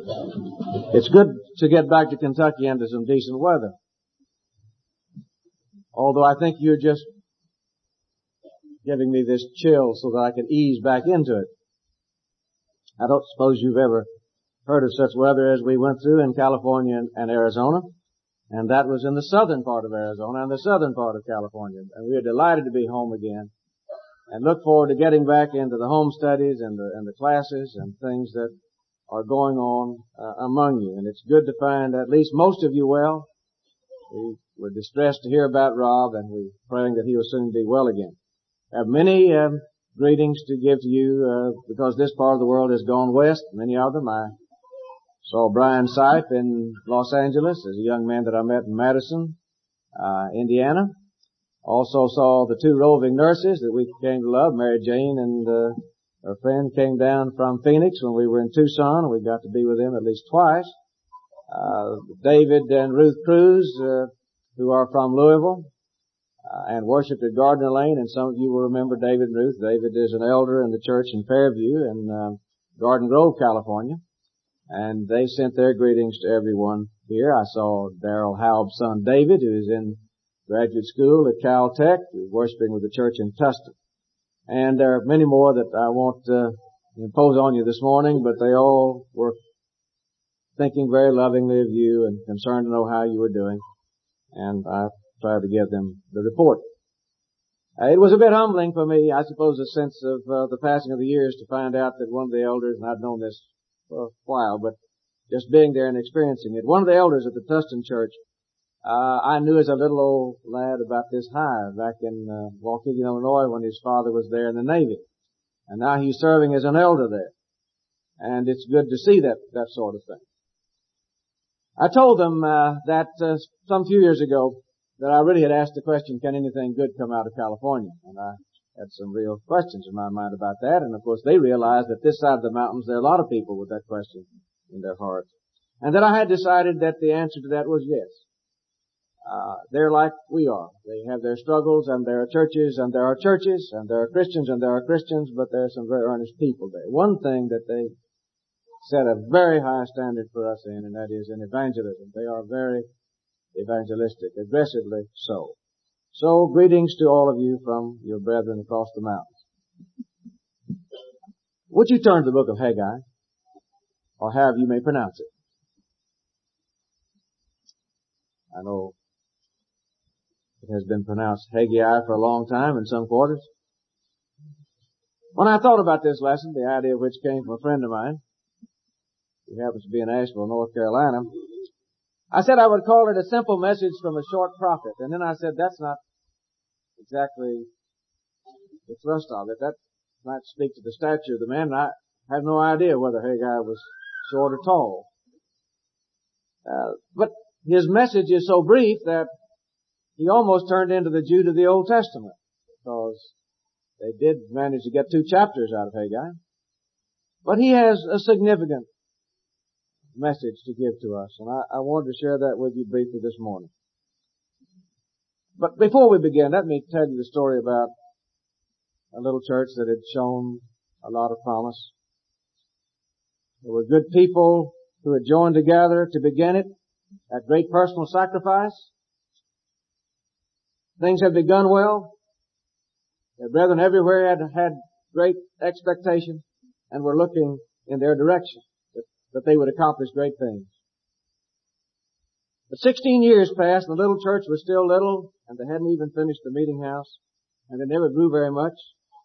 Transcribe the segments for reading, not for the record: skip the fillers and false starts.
It's good to get back to Kentucky into some decent weather. Although I think you're just giving me this chill so that I can ease back into it. I don't suppose you've ever heard of such weather as we went through in California and Arizona. And that was in the southern part of Arizona and the southern part of California. And we are delighted to be home again and look forward to getting back into the home studies and the classes and things that are going on among you. And it's good to find at least most of you well. We were distressed to hear about Rob, and we're praying that he will soon be well again. I have many greetings to give to you because this part of the world has gone west, many of them. I saw Brian Sipe in Los Angeles as a young man that I met in Madison, Indiana. Also saw the two roving nurses that we came to love, Mary Jane and her friend came down from Phoenix when we were in Tucson, and we got to be with them at least twice. David and Ruth Cruz, who are from Louisville, and worshiped at Gardner Lane, and some of you will remember David and Ruth. David is an elder in the church in Fairview in Garden Grove, California, and they sent their greetings to everyone here. I saw Darrell Halb's son David, who is in graduate school at Caltech, who's worshiping with the church in Tustin. And there are many more that I won't impose on you this morning, but they all were thinking very lovingly of you and concerned to know how you were doing. And I tried to give them the report. It was a bit humbling for me, I suppose, a sense of the passing of the years to find out that one of the elders, and I'd known this for a while, but just being there and experiencing it, one of the elders at the Tustin Church, I knew as a little old lad about this high back in Waukegan, Illinois, when his father was there in the Navy. And now he's serving as an elder there. And it's good to see that sort of thing. I told them that some few years ago that I really had asked the question, can anything good come out of California? And I had some real questions in my mind about that. And of course they realized that this side of the mountains there are a lot of people with that question in their hearts. And that I had decided that the answer to that was yes. They're like we are. They have their struggles, and there are churches, and there are churches, and there are Christians, and there are Christians, but there are some very earnest people there. One thing that they set a very high standard for us in, and that is in evangelism. They are very evangelistic, aggressively so. So, greetings to all of you from your brethren across the mountains. Would you turn to the book of Haggai, or however you may pronounce it? I know it has been pronounced Haggai for a long time in some quarters. When I thought about this lesson, the idea of which came from a friend of mine, who happens to be in Asheville, North Carolina, I said I would call it a simple message from a short prophet. And then I said that's not exactly the thrust of it. That might speak to the stature of the man. And I have no idea whether Haggai was short or tall. But his message is so brief that he almost turned into the Jude of the Old Testament, because they did manage to get 2 chapters out of Haggai. But he has a significant message to give to us, and I wanted to share that with you briefly this morning. But before we begin, let me tell you the story about a little church that had shown a lot of promise. There were good people who had joined together to begin it at great personal sacrifice. Things had begun well. Their brethren everywhere had great expectation and were looking in their direction, that they would accomplish great things. But 16 years passed, and the little church was still little, and they hadn't even finished the meeting house, and it never grew very much.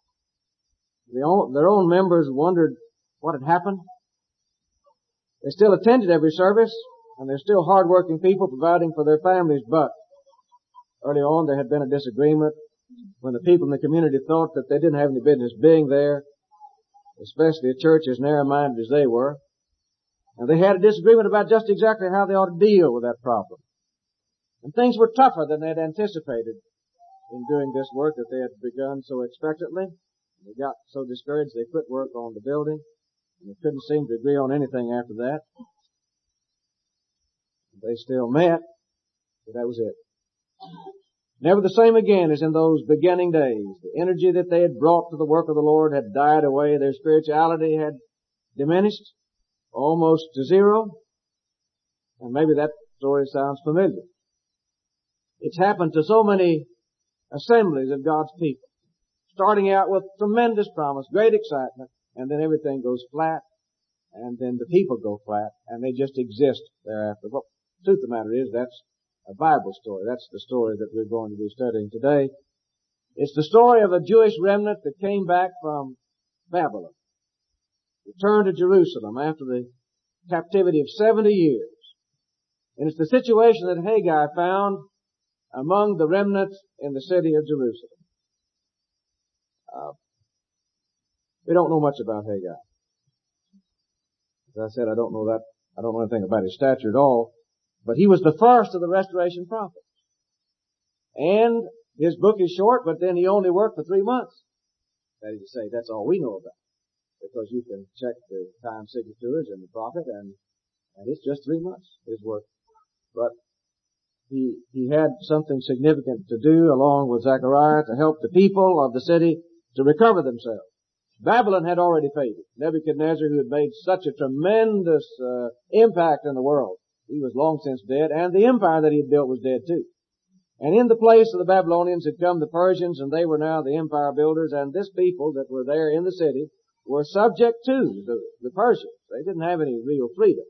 Their own members wondered what had happened. They still attended every service, and they're still hard-working people providing for their families, but early on there had been a disagreement when the people in the community thought that they didn't have any business being there, especially a church as narrow-minded as they were. And they had a disagreement about just exactly how they ought to deal with that problem. And things were tougher than they had anticipated in doing this work that they had begun so expectantly. They got so discouraged they quit work on the building, and they couldn't seem to agree on anything after that. They still met, but that was it. Never the same again as in those beginning days. The energy that they had brought to the work of the Lord had died away. Their spirituality had diminished. almost to zero. And maybe that story sounds familiar. It's happened to so many assemblies of God's people. Starting out with tremendous promise, great excitement, and then everything goes flat, and then the people go flat, and they just exist thereafter. But the truth of the matter is, that's a Bible story. That's the story that we're going to be studying today. It's the story of a Jewish remnant that came back from Babylon, returned to Jerusalem after the captivity of 70 years. And it's the situation that Haggai found among the remnants in the city of Jerusalem. We don't know much about Haggai. As I said, I don't know anything about his stature at all, but he was the first of the restoration prophets. And his book is short, but then he only worked for 3 months. That is to say, that's all we know about. Because you can check the time signatures in the prophet, and it's just 3 months, his work. But he had something significant to do along with Zechariah to help the people of the city to recover themselves. Babylon had already faded. Nebuchadnezzar, who had made such a tremendous impact in the world, he was long since dead, and the empire that he had built was dead too. And in the place of the Babylonians had come the Persians, and they were now the empire builders, and this people that were there in the city were subject to the Persians. They didn't have any real freedom.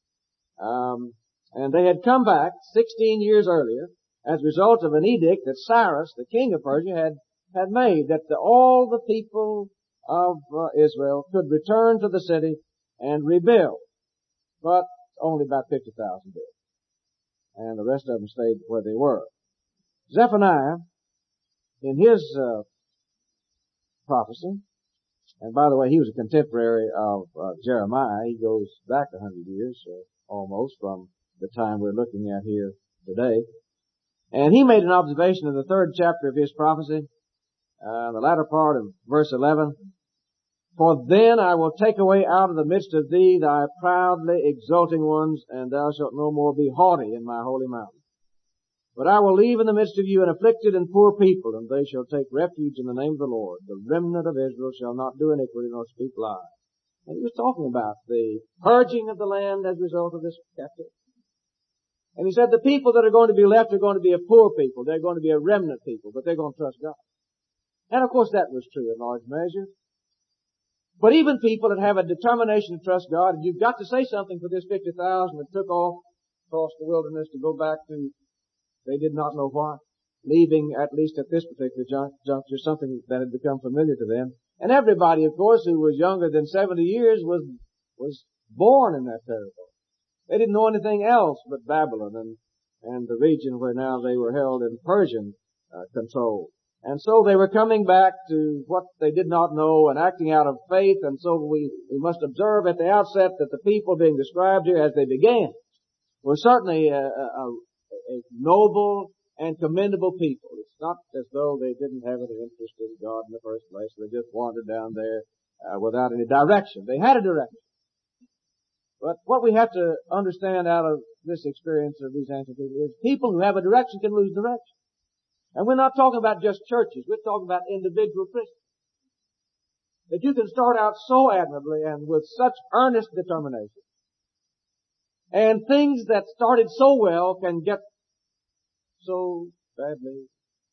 And they had come back 16 years earlier as a result of an edict that Cyrus, the king of Persia, had made, that all the people of Israel could return to the city and rebuild. But only about 50,000 did. And the rest of them stayed where they were. Zephaniah, in his prophecy, and by the way, he was a contemporary of Jeremiah. He goes back 100 years, almost, from the time we're looking at here today. And he made an observation in the 3rd chapter of his prophecy, the latter part of verse 11. For then I will take away out of the midst of thee thy proudly exulting ones, and thou shalt no more be haughty in my holy mountain. But I will leave in the midst of you an afflicted and poor people, and they shall take refuge in the name of the Lord. The remnant of Israel shall not do iniquity nor speak lies. And he was talking about the purging of the land as a result of this captivity. And he said the people that are going to be left are going to be a poor people. They're going to be a remnant people, but they're going to trust God. And of course that was true in large measure. But even people that have a determination to trust God, and you've got to say something for this 50,000 that took off across the wilderness to go back to, they did not know what, leaving, at least at this particular juncture, something that had become familiar to them. And everybody, of course, who was younger than 70 years was born in that territory. They didn't know anything else but Babylon and the region where now they were held in Persian control. And so they were coming back to what they did not know and acting out of faith. And so we must observe at the outset that the people being described here as they began were certainly a noble and commendable people. It's not as though they didn't have any interest in God in the first place. They just wandered down there without any direction. They had a direction. But what we have to understand out of this experience of these ancient people is people who have a direction can lose direction. And we're not talking about just churches. We're talking about individual Christians. That you can start out so admirably and with such earnest determination. And things that started so well can get so badly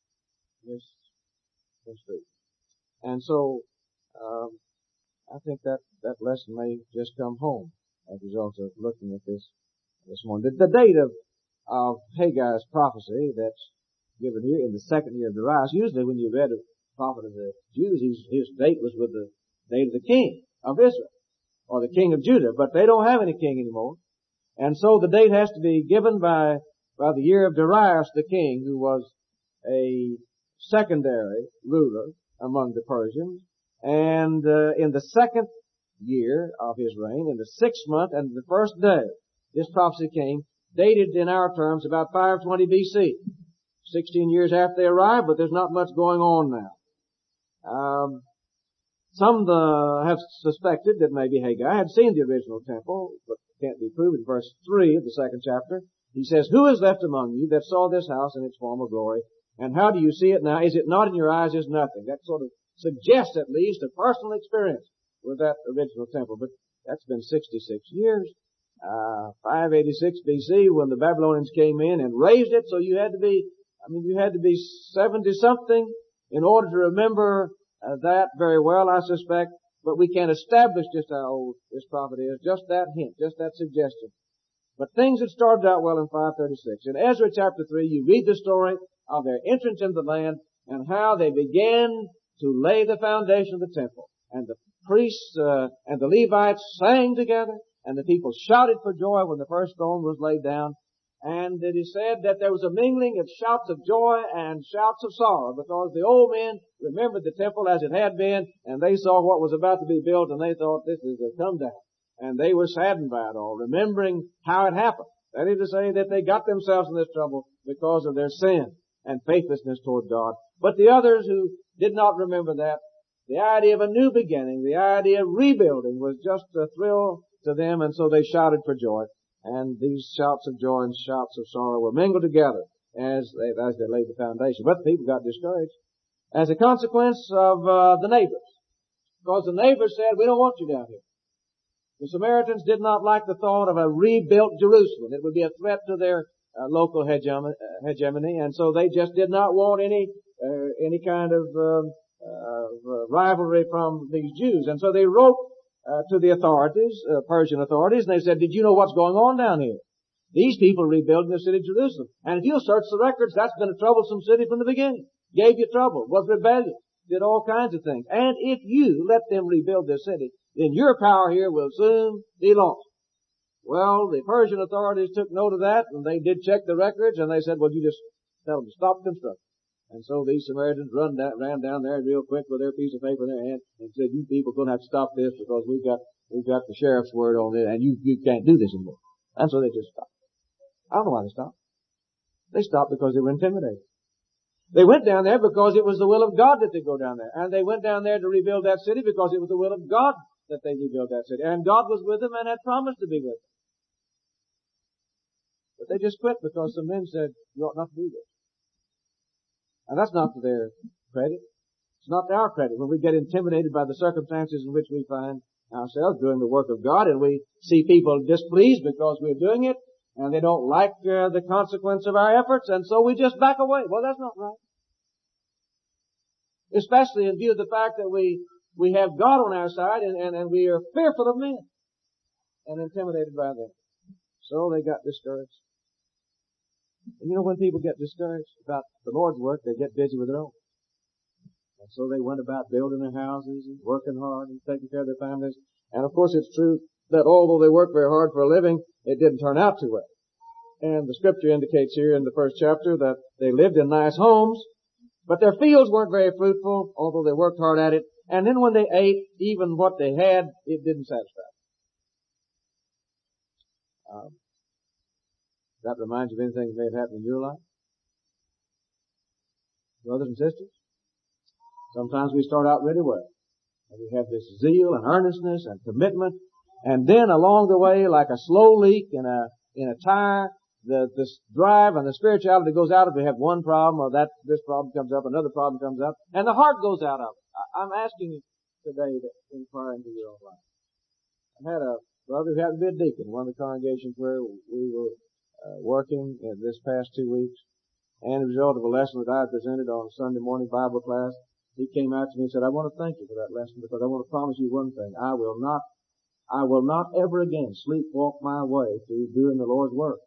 misread. And so, I think that lesson may just come home as a result of looking at this morning. The date of Haggai's prophecy that's given here in the 2nd year of Darius. Usually when you read a prophet of the Jews, his date was with the date of the king of Israel, or the king of Judah, but they don't have any king anymore. And so the date has to be given by the year of Darius the king, who was a secondary ruler among the Persians. And in the 2nd year of his reign, in the 6th month and the 1st day, this prophecy came, dated in our terms about 520 BC. 16 years after they arrived, but there's not much going on now. Some have suspected that maybe Haggai had seen the original temple, but can't be proven. Verse 3 of the 2nd chapter, he says, "Who is left among you that saw this house in its former glory? And how do you see it now? Is it not in your eyes as nothing?" That sort of suggests at least a personal experience with that original temple. But That's been 66 years. 586 BC when the Babylonians came in and raised it, so you had to be 70 something in order to remember that very well, I suspect. But we can't establish just how old this prophet is. Just that hint, just that suggestion. But things had started out well in 536. In Ezra chapter 3, you read the story of their entrance into the land and how they began to lay the foundation of the temple. And the priests and the Levites sang together, and the people shouted for joy when the first stone was laid down. And it is said that there was a mingling of shouts of joy and shouts of sorrow, because the old men remembered the temple as it had been, and they saw what was about to be built, and they thought, this is a come down. And they were saddened by it all, remembering how it happened. That is to say that they got themselves in this trouble because of their sin and faithlessness toward God. But the others who did not remember that, the idea of a new beginning, the idea of rebuilding was just a thrill to them, and so they shouted for joy. And these shouts of joy and shouts of sorrow were mingled together as they laid the foundation. But the people got discouraged as a consequence of the neighbors. Because the neighbors said, we don't want you down here. The Samaritans did not like the thought of a rebuilt Jerusalem. It would be a threat to their local hegemony, and so they just did not want any kind of rivalry from these Jews. And so they wrote to the authorities, Persian authorities, and they said, did you know what's going on down here? These people are rebuilding the city of Jerusalem. And if you'll search the records, that's been a troublesome city from the beginning. Gave you trouble, was rebellious, did all kinds of things. And if you let them rebuild their city, then your power here will soon be lost. Well, the Persian authorities took note of that, and they did check the records, and they said, well, you just tell them to stop construction. And so these Samaritans ran down there real quick with their piece of paper in their hand and said, you people are going to have to stop this because we've got the sheriff's word on it, and you can't do this anymore. And so they just stopped. I don't know why they stopped. They stopped because they were intimidated. They went down there because it was the will of God that they go down there. And they went down there to rebuild that city because it was the will of God that they rebuild that city. And God was with them and had promised to be with them. But they just quit because some men said, you ought not to do this. And that's not to their credit. It's not to our credit. When we get intimidated by the circumstances in which we find ourselves doing the work of God, and we see people displeased because we're doing it, and they don't like the consequence of our efforts, and so we just back away. Well, that's not right. Especially in view of the fact that we have God on our side, and we are fearful of men and intimidated by them. So they got discouraged. And you know, when people get discouraged about the Lord's work, they get busy with their own. And so they went about building their houses and working hard and taking care of their families. And of course it's true that although they worked very hard for a living, it didn't turn out too well. And the scripture indicates here in the first chapter that they lived in nice homes, but their fields weren't very fruitful, although they worked hard at it. And then when they ate, even what they had, it didn't satisfy. That reminds you of anything that may have happened in your life? Brothers and sisters? Sometimes we start out really well. And we have this zeal and earnestness and commitment. And then along the way, like a slow leak in a tire, this drive and the spirituality goes out. If we have one problem or this problem comes up, another problem comes up, and the heart goes out of it. I'm asking you today to inquire into your own life. I had a brother who happened to be a deacon in one of the congregations where we were working in this past 2 weeks, and as a result of a lesson that I had presented on Sunday morning Bible class, he came out to me and said, I want to thank you for that lesson because I want to promise you one thing. I will not ever again sleepwalk my way through doing the Lord's work.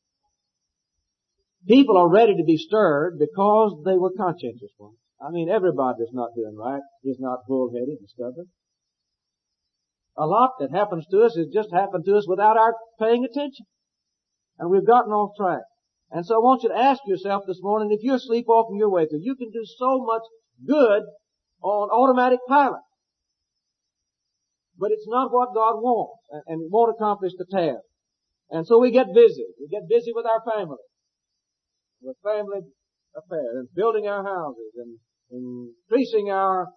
People are ready to be stirred because they were conscientious ones. I mean, everybody that's not doing right is not bullheaded and stubborn. A lot that happens to us has just happened to us without our paying attention. And we've gotten off track. And so I want you to ask yourself this morning, if you're sleepwalking your way through, you can do so much good on automatic pilot. But it's not what God wants, and it won't accomplish the task. And so we get busy. We get busy with our family, with family affairs, and building our houses, and increasing our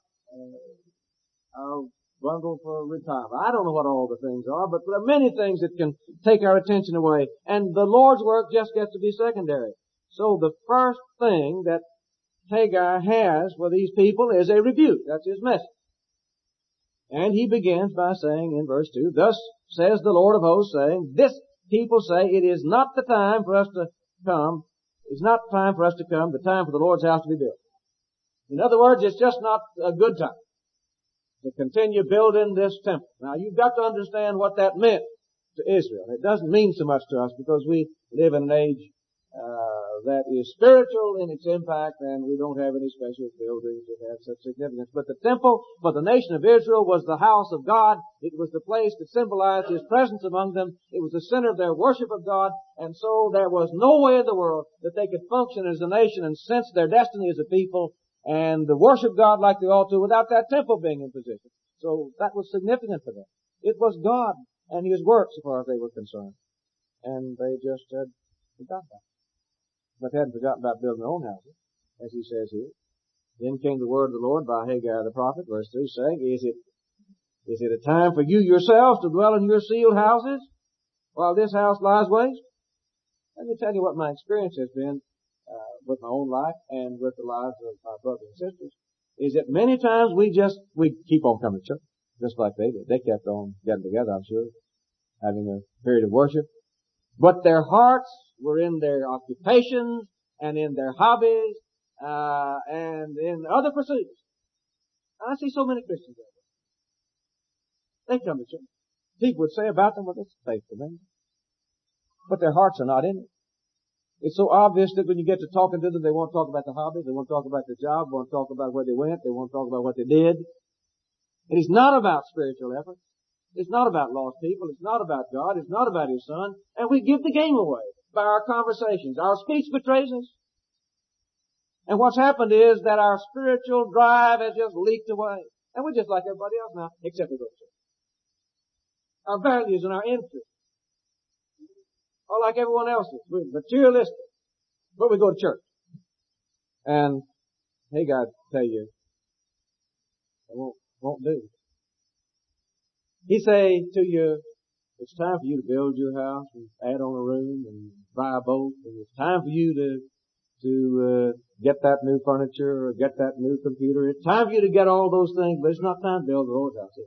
bundle for retirement. I don't know what all the things are, but there are many things that can take our attention away. And the Lord's work just gets to be secondary. So the first thing that Haggai has for these people is a rebuke. That's his message. And he begins by saying in verse 2, thus says the Lord of hosts, saying, this people say it is not the time for us to come. It's not time for us to come, the time for the Lord's house to be built. In other words, it's just not a good time to continue building this temple. Now you've got to understand what that meant to Israel. It doesn't mean so much to us because we live in an age that is spiritual in its impact, and we don't have any special buildings that have such significance. But the temple for the nation of Israel was the house of God. It was the place that symbolized His presence among them. It was the center of their worship of God, and so there was no way in the world that they could function as a nation and sense their destiny as a people and worship God like they ought to without that temple being in position. So that was significant for them. It was God and His works as far as they were concerned. And they just had forgotten that. But hadn't forgotten about building their own houses, as he says here. Then came the word of the Lord by Haggai the prophet, verse 3, saying, Is it a time for you yourselves to dwell in your sealed houses while this house lies waste? Let me tell you what my experience has been with my own life and with the lives of my brothers and sisters, is that many times we keep on coming to church, just like they did. They kept on getting together, I'm sure, having a period of worship. But their hearts were in their occupations and in their hobbies, and in other pursuits. I see so many Christians there. They come to church. People would say about them, well, this is faithful, man. But their hearts are not in it. It's so obvious that when you get to talking to them, they won't talk about the hobby, they won't talk about their job, they won't talk about where they went, they won't talk about what they did. It is not about spiritual effort. It's not about lost people. It's not about God. It's not about His Son. And we give the game away by our conversations. Our speech betrays us. And what's happened is that our spiritual drive has just leaked away. And we're just like everybody else now, except we go to church. Our values and our interests are like everyone else's. We're materialistic. But we go to church. And, hey, God, tell you, it won't do. He say to you, it's time for you to build your house and add on a room and buy a boat, and it's time for you to get that new furniture or get that new computer. It's time for you to get all those things, but it's not time to build the Lord's house.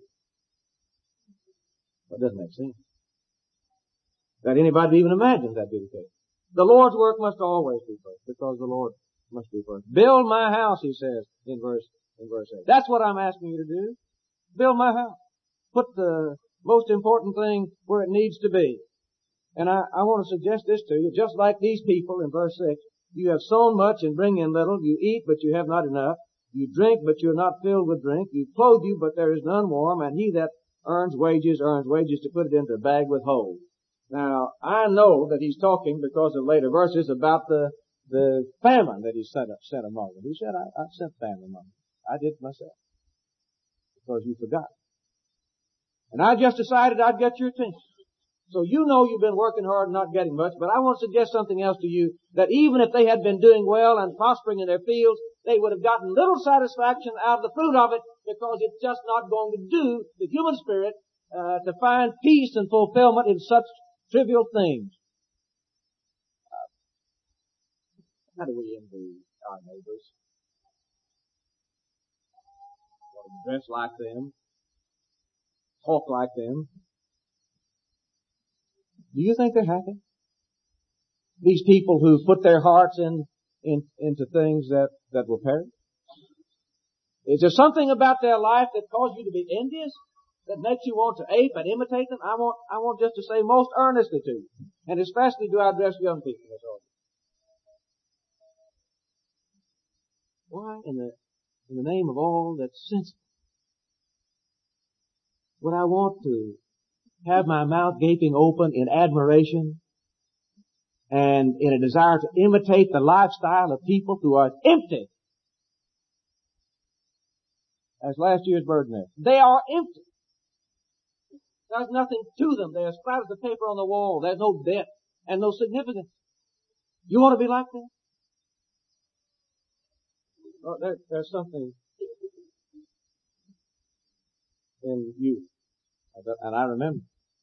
That doesn't make sense. That anybody even imagines that be the case. The Lord's work must always be first, because the Lord must be first. Build my house, He says in verse 8. That's what I'm asking you to do. Build my house. Put the most important thing where it needs to be. And I want to suggest this to you, just like these people in verse 6. You have sown much and bring in little. You eat, but you have not enough. You drink, but you are not filled with drink. You clothe you, but there is none warm. And he that earns wages to put it into a bag with holes. Now, I know that he's talking, because of later verses, about the famine that he sent among them. He said, I sent famine among them. I did myself. Because you forgot. And I just decided I'd get your attention. So you know you've been working hard and not getting much, but I want to suggest something else to you, that even if they had been doing well and prospering in their fields, they would have gotten little satisfaction out of the fruit of it, because it's just not going to do the human spirit to find peace and fulfillment in such trivial things. How do we envy our neighbors? Want to dress like them, talk like them. Do you think they're happy? These people who put their hearts into things that will perish? Is there something about their life that causes you to be envious, that makes you want to ape and imitate them? I want just to say most earnestly to you, and especially do I address young people this audience. Why in the name of all that's sensible would I want to have my mouth gaping open in admiration and in a desire to imitate the lifestyle of people who are empty as last year's bird nest? They are empty. There's nothing to them. They're as flat as the paper on the wall. There's no depth and no significance. You want to be like that? Oh, there's something in you. And I remember.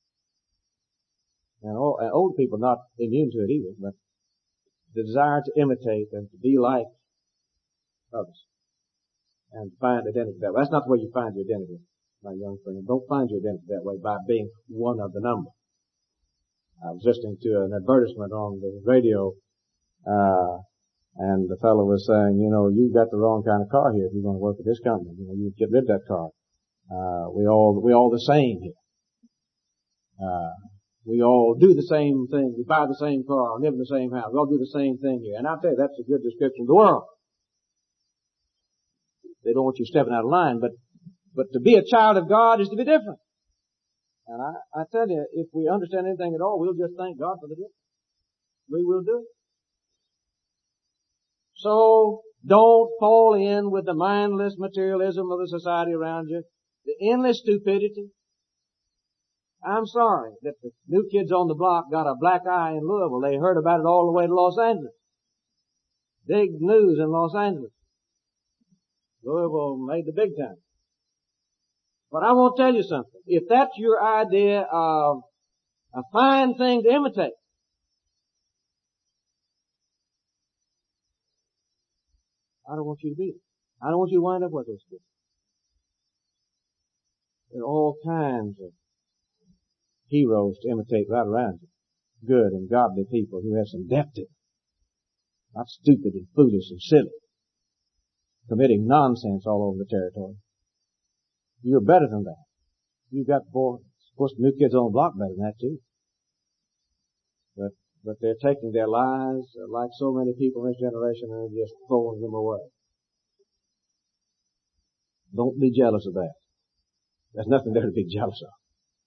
And old people not immune to it either, but the desire to imitate and to be like others and find identity. That's not the way you find your identity. my young friend. Don't find your identity that way by being one of the number. I was listening to an advertisement on the radio, and the fellow was saying, you know, you've got the wrong kind of car here if you're going to work at this company. You know, you get rid of that car. We all the same here. We all do the same thing. We buy the same car, live in the same house. We all do the same thing here. And I'll tell you, that's a good description of the world. They don't want you stepping out of line, but to be a child of God is to be different. And I tell you, if we understand anything at all, we'll just thank God for the difference. We will do it. So, don't fall in with the mindless materialism of the society around you, the endless stupidity. I'm sorry that the new kids on the block got a black eye in Louisville. They heard about it all the way to Los Angeles. Big news in Los Angeles. Louisville made the big time. But I want to tell you something. If that's your idea of a fine thing to imitate, I don't want you to be it. I don't want you to wind up with those people. There are all kinds of heroes to imitate right around you. Good and godly people who have some depth to them. Not stupid and foolish and silly. Committing nonsense all over the territory. You're better than that. You've got, of course, the new kids on the block better than that too. But they're taking their lives, like so many people in this generation, and just throwing them away. Don't be jealous of that. There's nothing there to be jealous of.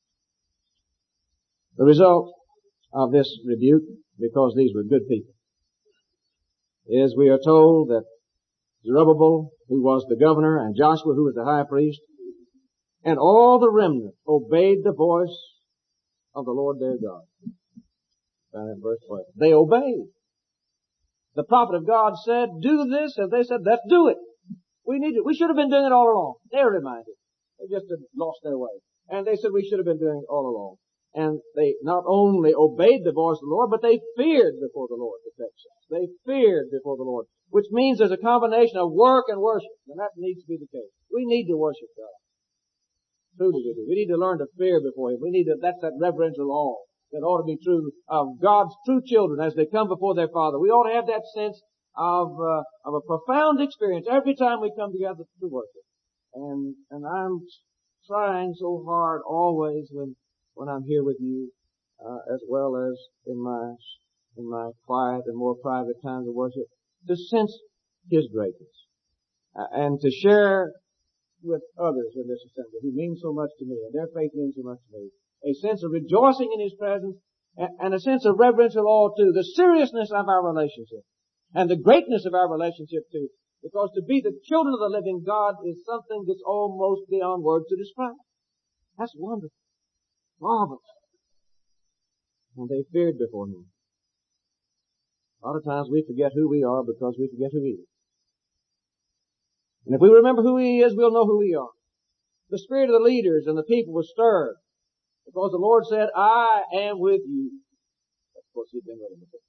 The result of this rebuke, because these were good people, is we are told that Zerubbabel, who was the governor, and Joshua, who was the high priest, and all the remnant obeyed the voice of the Lord their God. Found in verse 12. They obeyed. The prophet of God said, do this, and they said, let's do it. We need it. We should have been doing it all along. They were reminded. They just had lost their way. And they said we should have been doing it all along. And they not only obeyed the voice of the Lord, but they feared before the Lord, the text says. They feared before the Lord, which means there's a combination of work and worship. And that needs to be the case. We need to worship God. Truly we do. We need to learn to fear before Him. That's that reverential awe that ought to be true of God's true children as they come before their Father. We ought to have that sense of a profound experience every time we come together to worship. And I'm trying so hard always when I'm here with you, as well as in my quiet and more private times of worship, to sense His greatness, and to share with others in this assembly who mean so much to me, and their faith means so much to me, a sense of rejoicing in His presence, and a sense of reverential awe too, the seriousness of our relationship, and the greatness of our relationship too, because to be the children of the living God is something that's almost beyond words to describe. That's wonderful. Marvelous. And they feared before Him. A lot of times we forget who we are because we forget who He is. And if we remember who He is, we'll know who we are. The spirit of the leaders and the people was stirred because the Lord said, I am with you. Of course, He'd been with them before.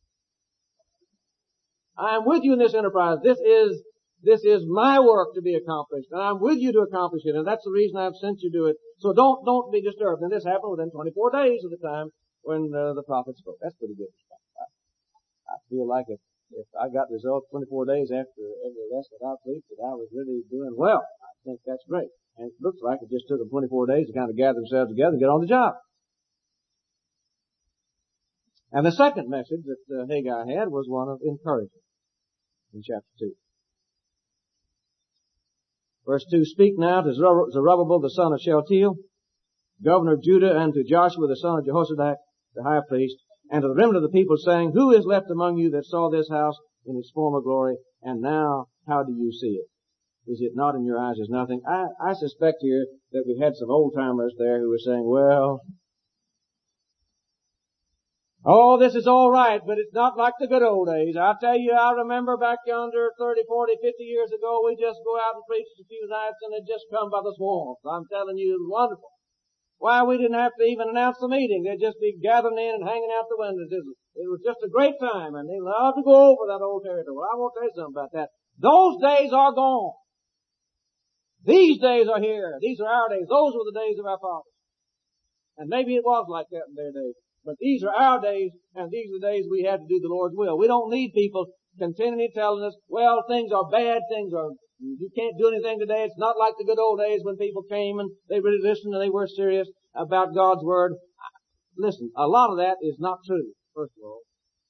I am with you in this enterprise. This is my work to be accomplished, and I'm with you to accomplish it, and that's the reason I've sent you to do it. So don't be disturbed. And this happened within 24 days of the time when the prophet spoke. That's pretty good. I feel like if I got results 24 days after every lesson I preached, that I was really doing well. I think that's great. And it looks like it just took them 24 days to kind of gather themselves together and get on the job. And the second message that Haggai had was one of encouragement in chapter 2. Verse 2, speak now to Zerubbabel the son of Shealtiel, governor of Judah, and to Joshua the son of Jehozadak, the high priest, and to the remnant of the people, saying, who is left among you that saw this house in its former glory, and now how do you see it? Is it not in your eyes as nothing? I suspect here that we had some old-timers there who were saying, well, oh, this is all right, but it's not like the good old days. I'll tell you, I remember back yonder 30, 40, 50 years ago, we just go out and preach a few nights and it just come by the swarms. I'm telling you, it was wonderful. Why, we didn't have to even announce the meeting. They'd just be gathering in and hanging out the windows. It was just a great time, and they loved to go over that old territory. Well, I won't tell you something about that. Those days are gone. These days are here. These are our days. Those were the days of our fathers. And maybe it was like that in their days. But these are our days, and these are the days we have to do the Lord's will. We don't need people continually telling us, well, things are bad, you can't do anything today. It's not like the good old days when people came and they really listened and they were serious about God's Word. Listen, a lot of that is not true, first of all.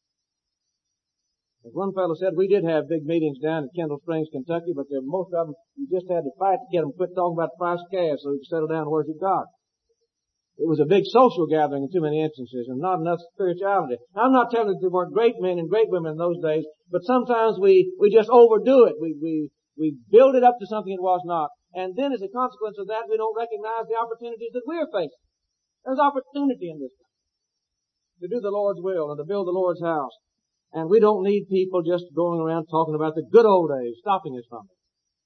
As one fellow said, we did have big meetings down at Kendall Springs, Kentucky, but most of them, you just had to fight to get them quit talking about the price of calves so we could settle down and worship God. It was a big social gathering in too many instances and not enough spirituality. I'm not telling you there weren't great men and great women in those days, but sometimes we just overdo it. We build it up to something it was not. And then as a consequence of that, we don't recognize the opportunities that we're facing. There's opportunity in this to do the Lord's will and to build the Lord's house. And we don't need people just going around talking about the good old days, stopping us from it.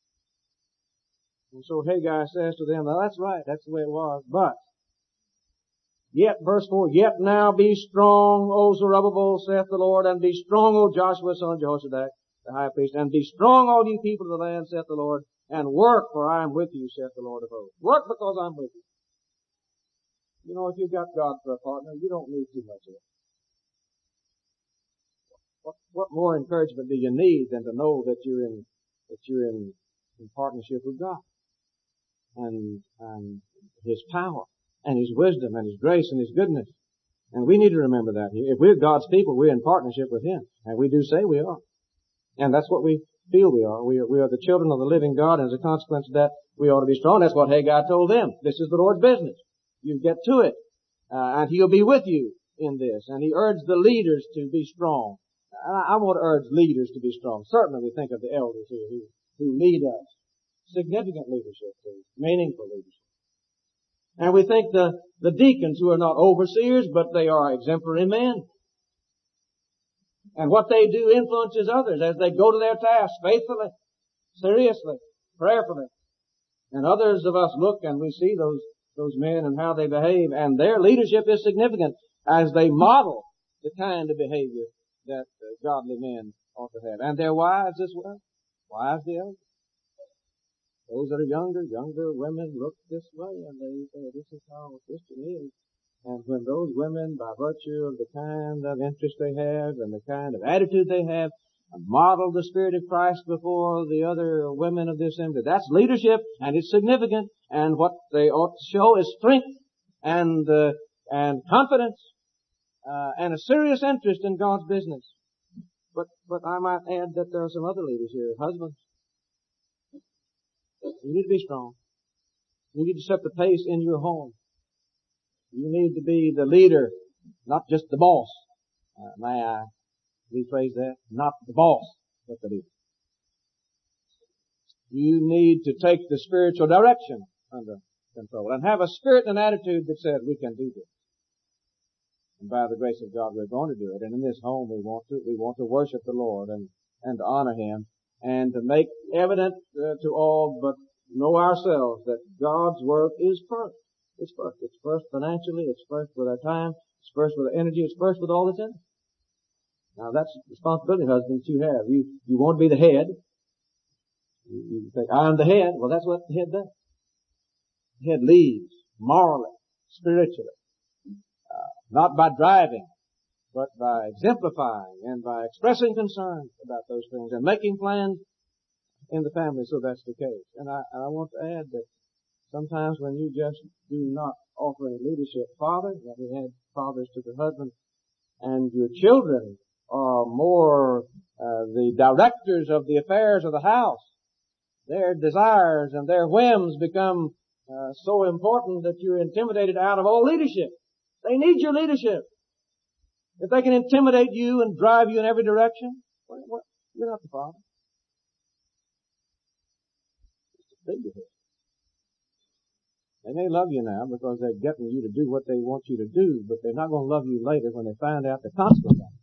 And so Haggai says to them, now that's right, that's the way it was, but yet, verse 4, yet now be strong, O Zerubbabel, saith the Lord, and be strong, O Joshua, son of Jehozadak, the high priest, and be strong, all you people of the land, saith the Lord, and work, for I am with you, saith the Lord of hosts. Work because I'm with you. You know, if you've got God for a partner, you don't need too much of it. What more encouragement do you need than to know that you're in partnership with God and His power and His wisdom and His grace and His goodness? And we need to remember that. If we're God's people, we're in partnership with Him, and we do say we are, and that's what we feel we are. We are the children of the living God, and as a consequence of that, we ought to be strong. That's what Haggai told them. This is the Lord's business. You get to it, and He'll be with you in this. And He urged the leaders to be strong. I want to urge leaders to be strong. Certainly we think of the elders here who lead us. Significant leadership, too. Meaningful leadership. And we think the deacons who are not overseers, but they are exemplary men. And what they do influences others as they go to their tasks faithfully, seriously, prayerfully. And others of us look and we see those men and how they behave, and their leadership is significant as they model the kind of behavior that godly men ought to have. And their wives as well. Wives the elders. Those that are younger women look this way and they say, this is how a Christian is. And when those women, by virtue of the kind of interest they have and the kind of attitude they have, model the Spirit of Christ before the other women of this assembly, that's leadership, and it's significant. And what they ought to show is strength and confidence, and a serious interest in God's business. But I might add that there are some other leaders here. Husbands, you need to be strong. You need to set the pace in your home. You need to be the leader, not just the boss. May I rephrase that? Not the boss, but the leader. You need to take the spiritual direction under control and have a spirit and attitude that says we can do this. And by the grace of God, we're going to do it. And in this home, we want to worship the Lord and to honor Him and to make evident to all but know ourselves that God's work is first. It's first. It's first financially. It's first with our time. It's first with our energy. It's first with all that's in it. Now that's the responsibility, husbands, you have. You want to be the head. You think, I'm the head. Well, that's what the head does. The head leads morally, spiritually. Not by driving, but by exemplifying and by expressing concern about those things and making plans in the family so that's the case. And I want to add that sometimes when you just do not offer any leadership, father, that we had fathers to the husband, and your children are more the directors of the affairs of the house. Their desires and their whims become so important that you're intimidated out of all leadership. They need your leadership. If they can intimidate you and drive you in every direction, you're not the father. It's the figurehead. They may love you now because they're getting you to do what they want you to do, but they're not going to love you later when they find out the consequence of it.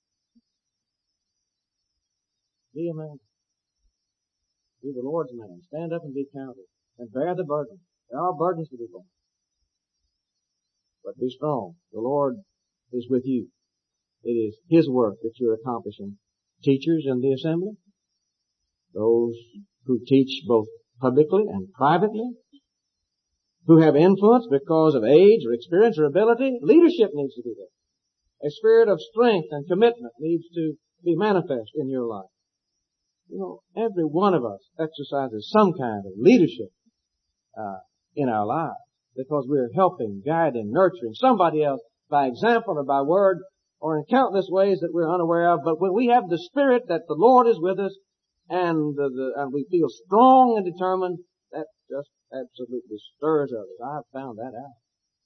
Be a man. Be the Lord's man. Stand up and be counted. And bear the burden. There are burdens to be borne. But be strong. The Lord is with you. It is His work that you're accomplishing. Teachers in the assembly, those who teach both publicly and privately, who have influence because of age or experience or ability. Leadership needs to be there. A spirit of strength and commitment needs to be manifest in your life. You know, every one of us exercises some kind of leadership in our lives because we're helping, guiding, nurturing somebody else by example or by word or in countless ways that we're unaware of. But when we have the spirit that the Lord is with us and we feel strong and determined, that just absolutely stirs others. I've found that out.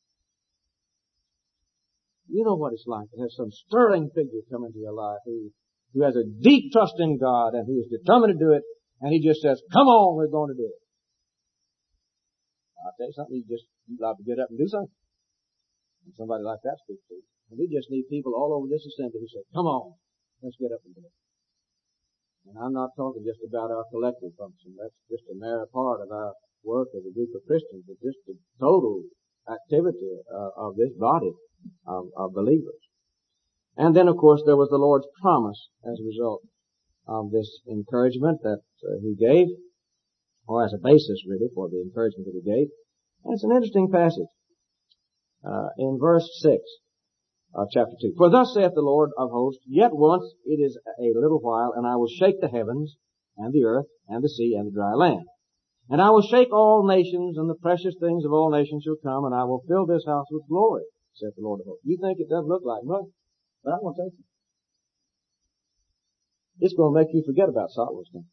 You know what it's like to have some stirring figure come into your life who has a deep trust in God and who is determined to do it, and he just says, come on, we're going to do it. I'll tell you something, you'd love to get up and do something. And somebody like that speaks to you. And we just need people all over this assembly who say, come on, let's get up and do it. And I'm not talking just about our collective function. That's just a narrow part of our work as a group of Christians, but just the total activity of this body of believers. And then, of course, there was the Lord's promise as a result of this encouragement that he gave, or as a basis, really, for the encouragement that he gave. And it's an interesting passage. In verse 6 of chapter 2. For thus saith the Lord of hosts, yet once it is a little while, and I will shake the heavens, and the earth, and the sea, and the dry land. And I will shake all nations, and the precious things of all nations shall come, and I will fill this house with glory, saith the Lord of hosts. You think it doesn't look like much, but I'm going to tell you. It's going to make you forget about Solomon's thing.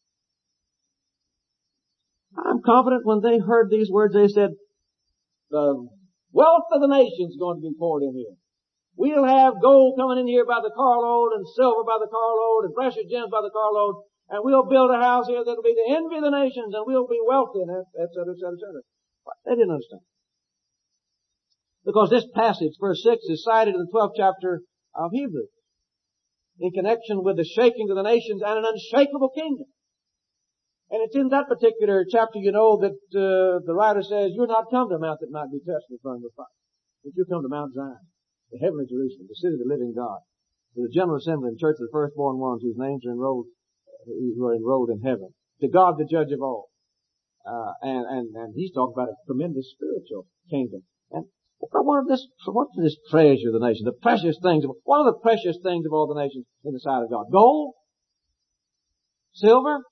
I'm confident when they heard these words, they said, the wealth of the nations is going to be poured in here. We'll have gold coming in here by the carload and silver by the carload and precious gems by the carload, and we'll build a house here that'll be the envy of the nations, and we'll be wealthy, and et cetera, et cetera, et cetera. But they didn't understand. Because this passage, verse 6, is cited in the 12th chapter of Hebrews in connection with the shaking of the nations and an unshakable kingdom. And it's in that particular chapter, you know, that the writer says, you're not come to a mount that might be touched and burned with fire, but you come to Mount Zion, the heavenly Jerusalem, the city of the living God, to the general assembly and church of the firstborn ones whose names are enrolled, who are enrolled in heaven, to God the judge of all. And he's talking about a tremendous spiritual kingdom. And what is this treasure of the nation? The precious things. What are the precious things of all the nations in the sight of God? Gold? Silver?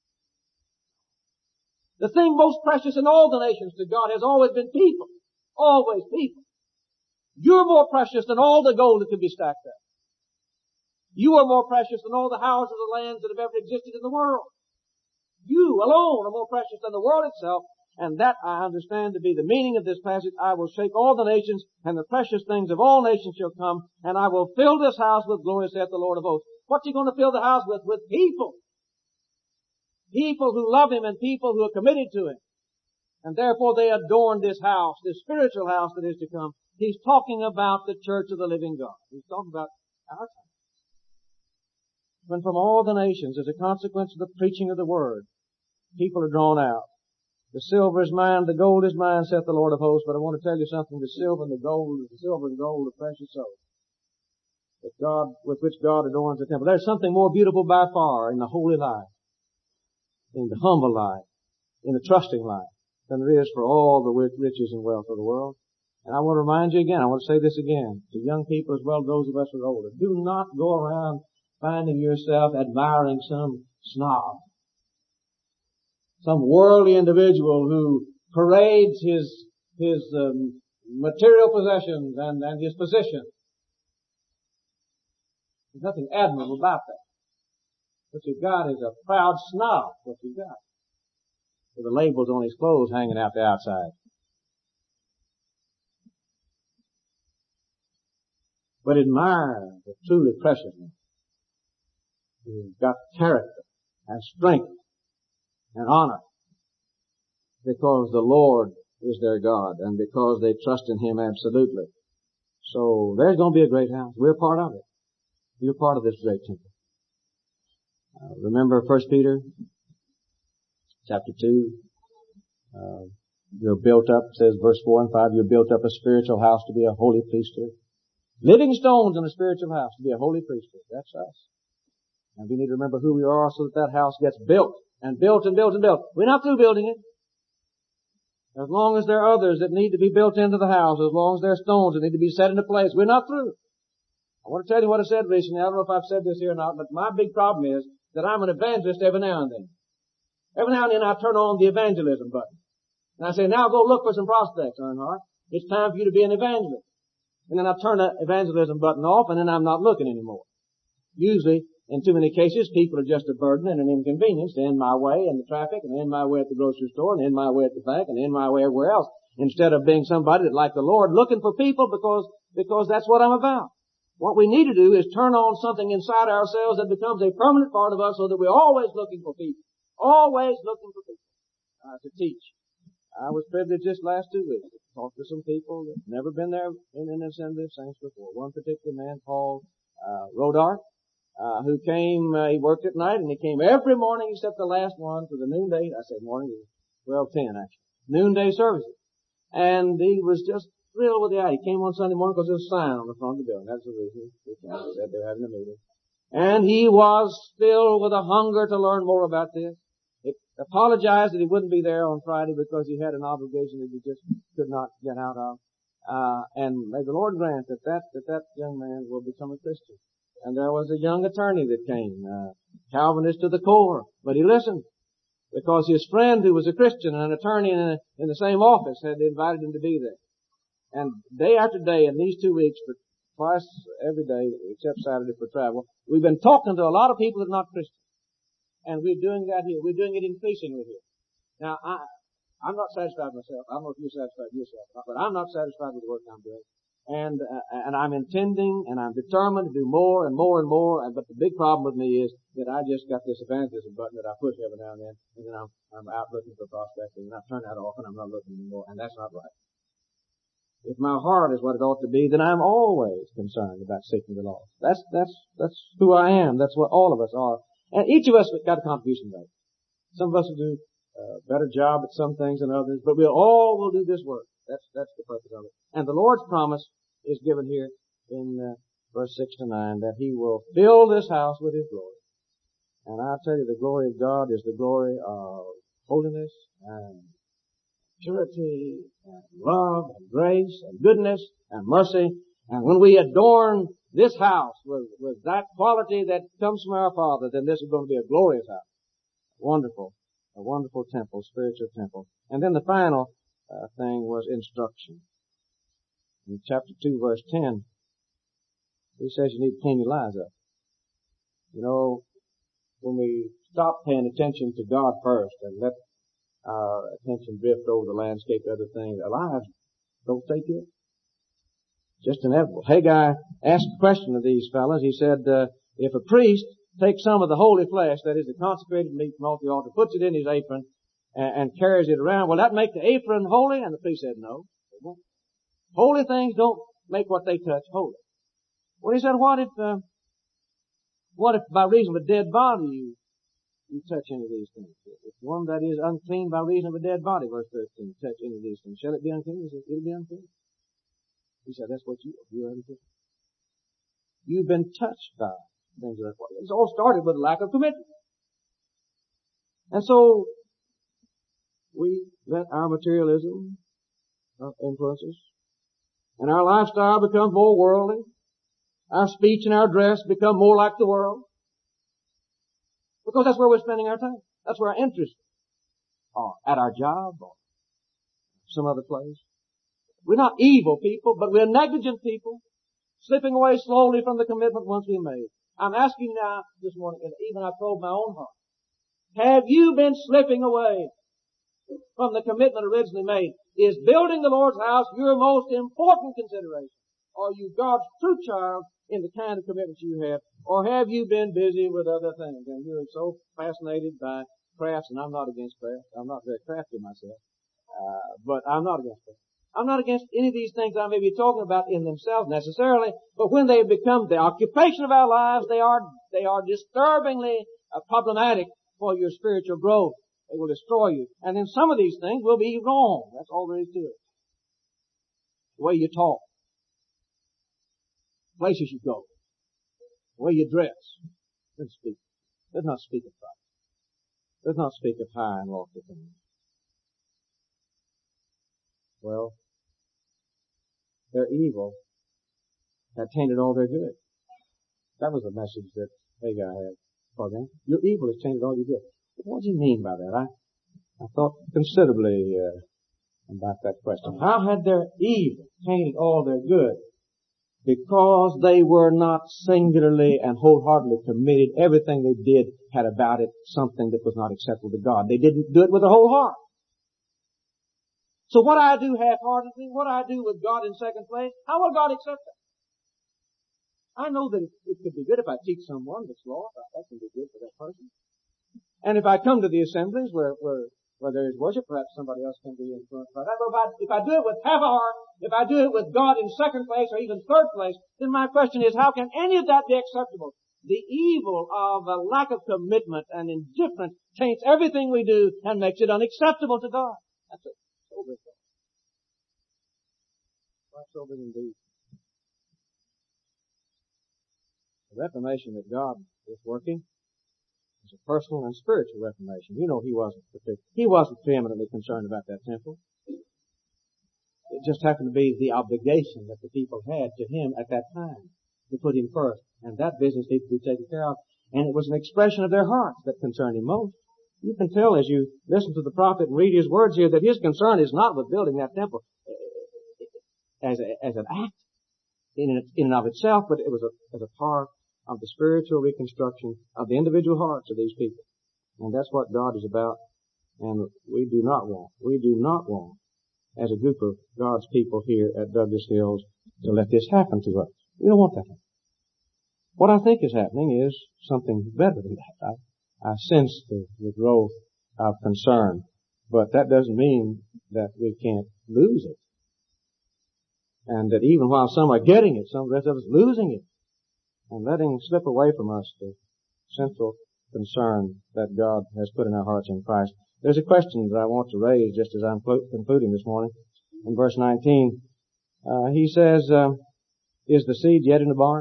The thing most precious in all the nations to God has always been people. Always people. You're more precious than all the gold that could be stacked up. You are more precious than all the houses and lands that have ever existed in the world. You alone are more precious than the world itself. And that I understand to be the meaning of this passage. I will shake all the nations, and the precious things of all nations shall come, and I will fill this house with glory, saith the Lord of hosts. What's he going to fill the house with? With people. People who love him and people who are committed to him. And therefore they adorn this house, this spiritual house that is to come. He's talking about the church of the living God. He's talking about our time. When from all the nations, as a consequence of the preaching of the word, people are drawn out. The silver is mine, the gold is mine, saith the Lord of hosts. But I want to tell you something. The silver and gold are precious souls. With which God adorns the temple. There's something more beautiful by far in the holy life, in the humble life, in the trusting life, than there is for all the riches and wealth of the world. And I want to remind you again, I want to say this again, to young people as well as those of us who are older. Do not go around finding yourself admiring some snob, some worldly individual who parades his material possessions and his position. There's nothing admirable about that. What you've got is a proud snob, what you've got. With the labels on his clothes hanging out the outside. But admire the truly precious one. Who's got character and strength and honor. Because the Lord is their God and because they trust in him absolutely. So there's going to be a great house. We're part of it. You're part of this great temple. Remember 1 Peter chapter 2. You're built up, says verse 4 and 5, you're built up a spiritual house to be a holy priesthood. Living stones in a spiritual house to be a holy priesthood. That's us. And we need to remember who we are so that that house gets built and built and built and built. We're not through building it. As long as there are others that need to be built into the house, as long as there are stones that need to be set into place, we're not through. I want to tell you what I said recently. I don't know if I've said this here or not, but my big problem is that I'm an evangelist every now and then. Every now and then I turn on the evangelism button. And I say, now go look for some prospects, Earnhardt. It's time for you to be an evangelist. And then I turn the evangelism button off, and then I'm not looking anymore. Usually, in too many cases, people are just a burden and an inconvenience. They're in my way in the traffic, and they're in my way at the grocery store, and in my way at the bank, and in my way everywhere else. Instead of being somebody that, like the Lord, looking for people because that's what I'm about. What we need to do is turn on something inside ourselves that becomes a permanent part of us so that we're always looking for people. Always looking for people. To teach. I was privileged just last 2 weeks to talk to some people that never been there in an assembly of saints before. One particular man called Rodart, who came, he worked at night, and he came every morning except the last one for the noonday, I say morning, 12:10 actually, noonday services. And he was just thrilled with the idea. He came on Sunday morning because there was a sign on the front of the building. That's the reason he said they were having a meeting. And he was filled with a hunger to learn more about this. He apologized that he wouldn't be there on Friday because he had an obligation that he just could not get out of. And may the Lord grant that young man will become a Christian. And there was a young attorney that came, Calvinist to the core, but he listened because his friend who was a Christian and an attorney in the same office had invited him to be there. And day after day in these 2 weeks, for twice every day except Saturday for travel, we've been talking to a lot of people that are not Christians. And we're doing that here. We're doing it increasingly here. Now, I'm not satisfied myself. I don't know if you're satisfied with yourself, but I'm not satisfied with the work I'm doing. And I'm intending and I'm determined to do more and more and more. But the big problem with me is that I just got this evangelism button that I push every now and then I'm out looking for prospects, and I turn that off and I'm not looking anymore, and that's not right. If my heart is what it ought to be, then I'm always concerned about seeking the lost. That's who I am. That's what all of us are. And each of us has got a contribution to make. Some of us will do a better job at some things than others, but we'll all will do this work. That's the purpose of it. And the Lord's promise is given here in verse 6 to 9 that He will fill this house with His glory. And I tell you, the glory of God is the glory of holiness and purity and love and grace and goodness and mercy. And when we adorn this house with that quality that comes from our Father, then this is going to be a glorious house. Wonderful. A wonderful temple, spiritual temple. And then the final thing was instruction. In chapter 2, verse 10, He says you need to clean your lives up. You know, when we stop paying attention to God first and let our attention drift over the landscape and other things, our lives don't stay good. Just inevitable. Haggai asked a question of these fellows. He said, if a priest takes some of the holy flesh, that is the consecrated meat from off the altar, puts it in his apron, and carries it around, will that make the apron holy? And the priest said, no, it won't. Holy things don't make what they touch holy. Well, he said, what if by reason of a dead body you touch any of these things? If one that is unclean by reason of a dead body, verse 13, touch any of these things, shall it be unclean? He said, it'll be unclean. He said, that's what you're unclean. You've been touched by things like that. It's all started with a lack of commitment. And so, we let our materialism influence us, and our lifestyle becomes more worldly. Our speech and our dress become more like the world. Because that's where we're spending our time. That's where our interests are. At our job or some other place. We're not evil people, but we're negligent people, slipping away slowly from the commitment once we made. I'm asking now this morning, and even I probe my own heart. Have you been slipping away from the commitment originally made? Is building the Lord's house your most important consideration? Are you God's true child in the kind of commitment you have? Or have you been busy with other things? And you're so fascinated by crafts, and I'm not against crafts. I'm not very crafty myself. But I'm not against crafts. I'm not against any of these things I may be talking about in themselves necessarily, but when they become the occupation of our lives, they are disturbingly problematic for your spiritual growth. They will destroy you. And then some of these things will be wrong. That's all there is to it. The way you talk. Places you go. The way you dress. Does not speak of Christ. does not speak of high and lofty things. Well, their evil had tainted all their good. That was the message that Haggai had for them. Your evil has tainted all your good. What does he mean by that? I thought considerably about that question. How had their evil tainted all their good? Because they were not singularly and wholeheartedly committed. Everything they did had about it something that was not acceptable to God. They didn't do it with their whole heart. So what I do half-heartedly, what I do with God in second place, how will God accept that? I know that it could be good if I teach someone that's lost. That can be good for that person. And if I come to the assemblies where there is worship, perhaps somebody else can be influenced by that. But if I do it with half a heart, if I do it with God in second place or even third place, then my question is, how can any of that be acceptable? The evil of a lack of commitment and indifference taints everything we do and makes it unacceptable to God. That's a sobering thought. Quite sobering indeed. The reformation that God is working is a personal and spiritual reformation. You know, He wasn't preeminently concerned about that temple. It just happened to be the obligation that the people had to Him at that time to put Him first. And that business needs to be taken care of. And it was an expression of their hearts that concerned Him most. You can tell as you listen to the prophet and read his words here that his concern is not with building that temple as an act in and of itself, but it was as a part of the spiritual reconstruction of the individual hearts of these people. And that's what God is about. And we do not want, as a group of God's people here at Douglas Hills, to let this happen to us. We don't want that to happen. What I think is happening is something better than that. I sense the growth of concern, but that doesn't mean that we can't lose it. And that even while some are getting it, some of the rest of us losing it and letting slip away from us the central concern that God has put in our hearts in Christ. There's a question that I want to raise just as I'm concluding this morning. In verse 19, he says, is the seed yet in the barn?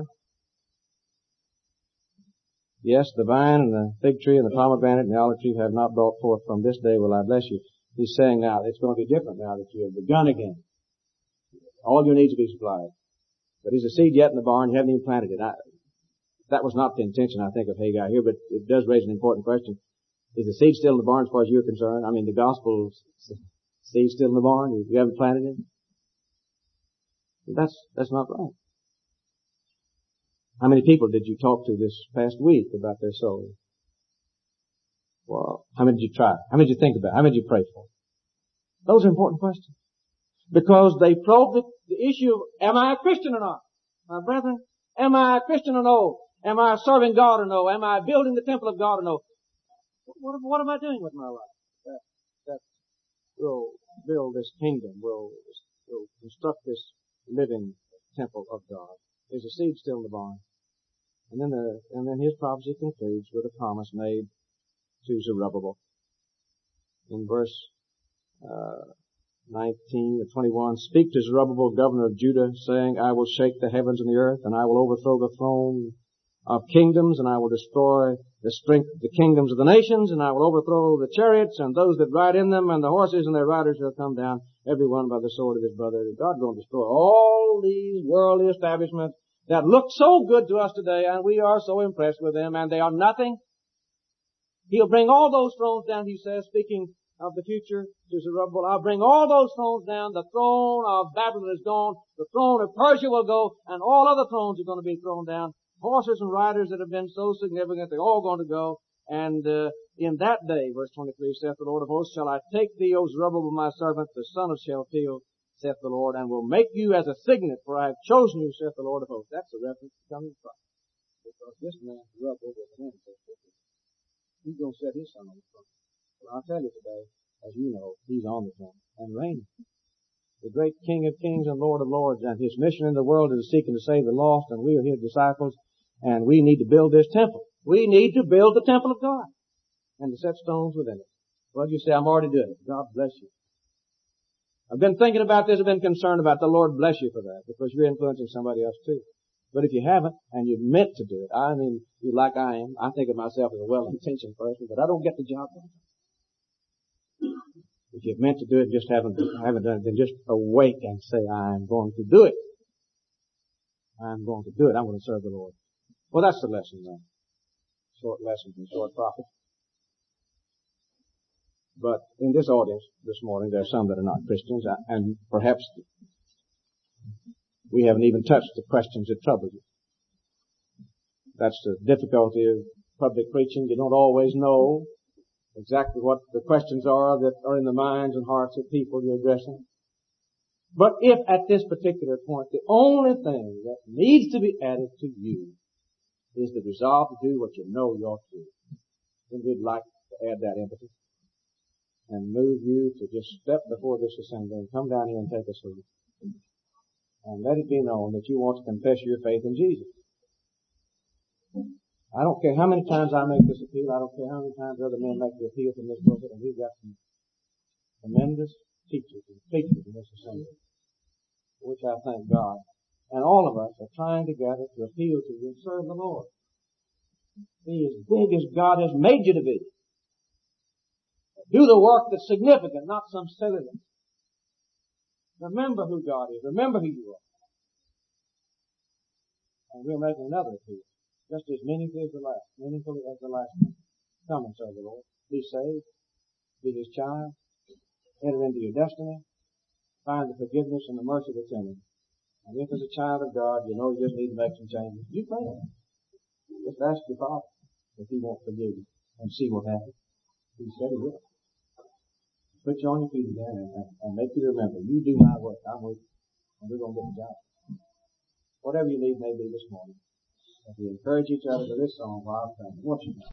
Yes, the vine and the fig tree and the pomegranate and the olive tree have not brought forth. From this day will I bless you. He's saying now it's going to be different now that you have begun again. All your needs will be supplied. But is the seed yet in the barn? You haven't even planted it. That was not the intention, I think, of Haggai here, but it does raise an important question. Is the seed still in the barn as far as you're concerned? I mean, the gospel seed still in the barn? You haven't planted it? That's not right. How many people did you talk to this past week about their soul? Well, how many did you try? How many did you think about? How many did you pray for? Those are important questions. Because they probe the issue of, am I a Christian or not? My brethren, am I a Christian or no? Am I serving God or no? Am I building the temple of God or no? What am I doing with my life? That will build this kingdom, will construct this living temple of God. There's a seed still in the barn. And then his prophecy concludes with a promise made to Zerubbabel. In verse 19 or 21, speak to Zerubbabel, governor of Judah, saying, I will shake the heavens and the earth, and I will overthrow the throne of kingdoms, and I will destroy the strength of the kingdoms of the nations, and I will overthrow the chariots and those that ride in them, and the horses and their riders shall come down, every one by the sword of his brother. God's going to destroy all these worldly establishments that look so good to us today, and we are so impressed with them, and they are nothing. He'll bring all those thrones down, he says, speaking of the future to Zerubbabel. I'll bring all those thrones down. The throne of Babylon is gone. The throne of Persia will go, and all other thrones are going to be thrown down. Horses and riders that have been so significant, they're all going to go. And in that day, verse 23, saith the Lord of hosts, shall I take thee, O Zerubbabel, my servant, the son of Shealtiel, saith the Lord, and will make you as a signet, for I have chosen you, saith the Lord of hosts. That's a reference to coming Christ. Because this man, Zerubbabel, was a man so quickly. He's going to set his son on the throne. Well, I'll tell you today, as you know, he's on the throne and reigning. The great King of kings and Lord of lords, and his mission in the world is seeking to save the lost, and we are his disciples, and we need to build this temple. We need to build the temple of God and to set stones within it. Well, you say, I'm already doing it. God bless you. I've been thinking about this. I've been concerned about it. The Lord bless you for that, because you're influencing somebody else too. But if you haven't, and you've meant to do it, I mean, you like I am, I think of myself as a well-intentioned person, but I don't get the job done. If you've meant to do it, just haven't done it, then just awake and say, I'm going to do it. I'm going to do it. I'm going to serve the Lord. Well, that's the lesson then. Short lesson from short prophet. But in this audience this morning, there are some that are not Christians, and perhaps we haven't even touched the questions that trouble you. That's the difficulty of public preaching. You don't always know exactly what the questions are that are in the minds and hearts of people you're addressing. But if at this particular point the only thing that needs to be added to you is the resolve to do what you know you ought to do, then we'd like to add that emphasis and move you to just step before this assembly and come down here and take a seat. And let it be known that you want to confess your faith in Jesus. I don't care how many times I make this appeal. I don't care how many times other men make the appeal from this pulpit. And we've got some tremendous teachers and preachers in this assembly, for which I thank God. And all of us are trying together to appeal to you and serve the Lord. Be as big as God has made you to be. Do the work that's significant, not some silliness. Remember who God is. Remember who you are. And we'll make another appeal, just as meaningfully as the last one. Come and serve the Lord. Be saved. Be His child. Enter into your destiny. Find the forgiveness and the mercy that's in Him. And if as a child of God, you know you just need to make some changes, you can. Just ask your Father if He won't forgive you and see what happens. He said He will. Put you on your feet again and make you remember, you do my work, I'm with you, and we're going to get the job. Whatever you need may be this morning. If we encourage each other to this song while I'm praying, won't you?